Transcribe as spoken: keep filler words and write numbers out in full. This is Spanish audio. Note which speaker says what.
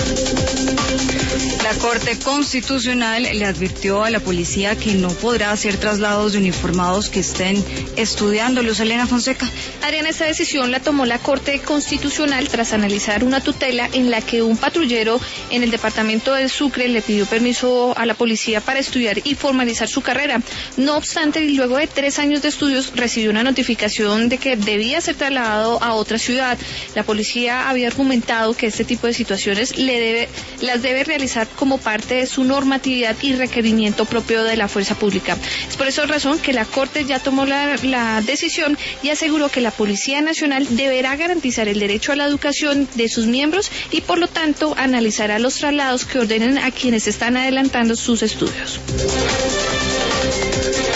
Speaker 1: La Corte Constitucional le advirtió a la policía que no podrá hacer traslados de uniformados que estén estudiando. Luz Elena Fonseca.
Speaker 2: Adriana, esta decisión la tomó la Corte Constitucional tras analizar una tutela en la que un patrullero en el departamento del Sucre le pidió permiso a la policía para estudiar y formalizar su carrera. No obstante, luego de tres años de estudios, recibió una notificación de que debía ser trasladado a otra ciudad. La policía había argumentado que este tipo de situaciones le debe, las debe realizar como parte de su normatividad y requerimiento propio de la fuerza pública. Es por esa razón que la Corte ya tomó la, la decisión y aseguró que la Policía Nacional deberá garantizar el derecho a la educación de sus miembros y por lo tanto analizará los traslados que ordenen a quienes están adelantando sus estudios.